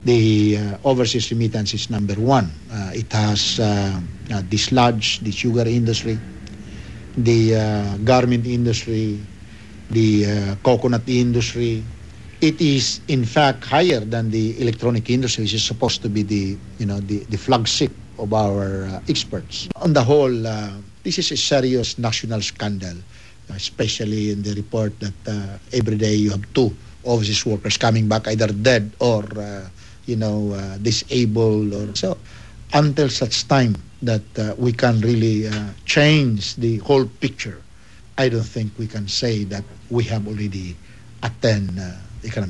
The overseas remittance is number one. It has dislodged the sugar industry, the garment industry, the coconut industry. It is in fact higher than the electronic industry, which is supposed to be the flagship of our experts. On the whole, this is a serious national scandal, especially in the report that every day you have two overseas workers coming back either dead or disabled or so. Until such time that we can really change the whole picture, I don't think we can say that we have already attained economic